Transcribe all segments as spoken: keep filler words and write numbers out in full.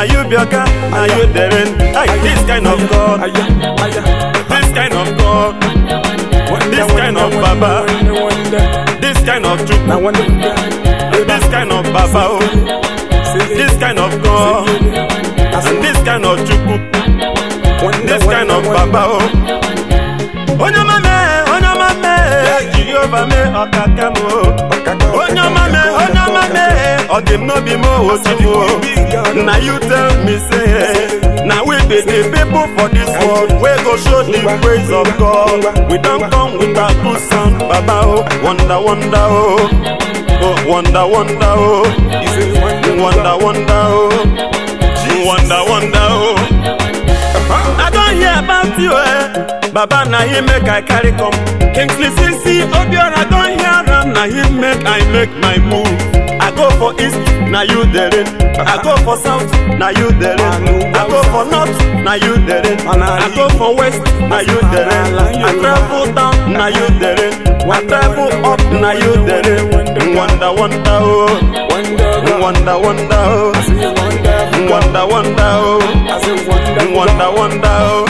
now you bioka, now you deren. Hey, this kind of God, this kind of God, this kind of Baba, this kind of Chukwu, this kind of Baba, this kind of God, and this kind of Chukwu, this kind of Baba. Onyamame, onyamame, Jehovah me okakamo. Onyamame, onyamame, odim no be mo osibo. Now you tell me say, now we be the people for this world. We go show the praise of God. We don't come with a good sound, Baba oh, wonder wonder oh, oh wonder wonder oh, wonder wonder oh, wonder wonder oh. I don't hear about you eh. Baba na him make I carry come. Kingsley Sisi Obiora I don't hear am. Na him make I make my move. I go for east, na you there it. I go for south, na you there it. I go for north, na you there it. I go for west, na you there it. I travel down, na you there it. I travel up, na you there it. Wonder wonder oh, wonder wonder oh, wonder wonder oh, wonder wonder oh.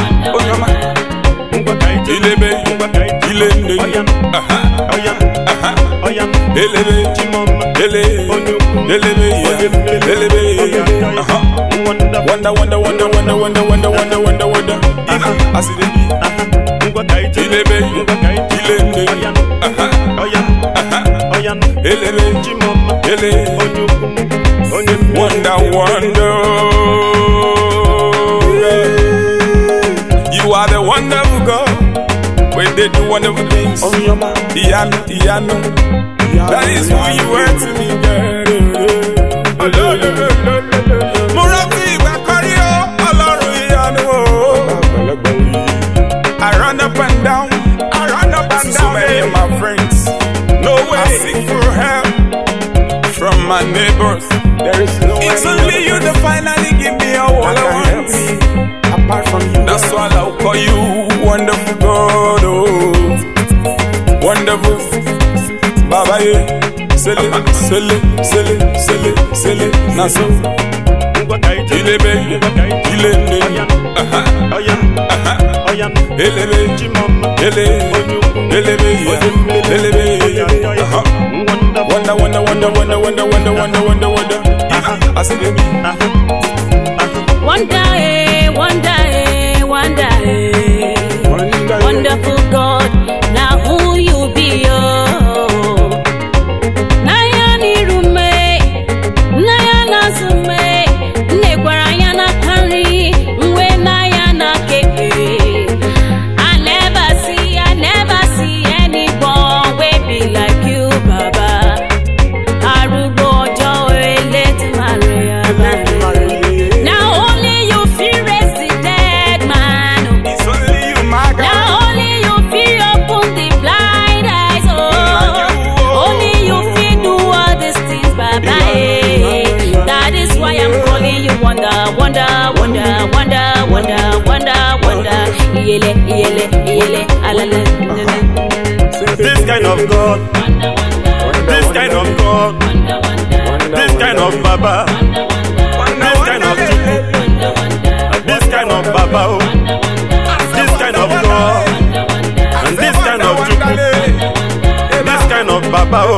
Ilebe, ilende, aha, oya, aha, oya, elebe, ele, elebe, elebe, aha, wonder, wonder, wonder, wonder, wonder, wonder, wonder, wonder, wonder, wonder, aha, asidebi, aha, ilebe, ilende, aha, oya, aha, oya, elebe, ele, wonder, wonder. You are the wonderful God. When they do wonderful things, Iyanu, Iyanu, that is who you were to me, girl. Murati, Bakario, Alaru, Iyanu. I run up and down, I run up and down. So many of my friends, no way. I seek for help from my neighbors. There is no way. It's only you that finally give me all I want. Apart from you, that's why I'll call you wonderful God, oh, wonderful Baba, yeah. Sele, sele, sele, sele, sele, naso. Ilebe, ilebe, aha, aha, elebe, ele, elebe, elebe, aha. Wonder, wonder, wonder, wonder, wonder, wonder, wonder, wonder, wonder. I said, baby, one day, one day, one day. Wonderful God, now who you be, oh. Naya ni rume, naya na sume, negwara na kari, mwe naya na keke. I never see, I never see anyone way be like you, Baba. Arubo joy, let Maria. Now only you feel raise the dead man. it's only you, my God. Now only you feel open the blind eyes, oh. Only you feel do all these things, Baba. That is why I'm calling you wonder, wonder, wonder, wonder, wonder, wonder, wonder. Yele, yele, yele, alale. This kind of God, this kind of God, this kind of Baba, this kind of Chukwu, this kind of Baba, oh. This kind of God, and this kind of Chukwu, this kind of Baba, oh.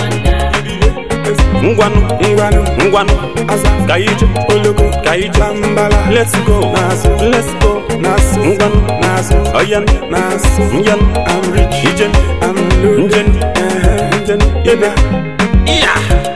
Ngwanu, ngwanu, ngwanu, kaije, ologo, kaije, mbala. Let's go, naso, let's go, naso, ngwanu, naso, oyan, naso, nyan, I'm rich, ijen, I'm low, njen, njen, yena, yeah.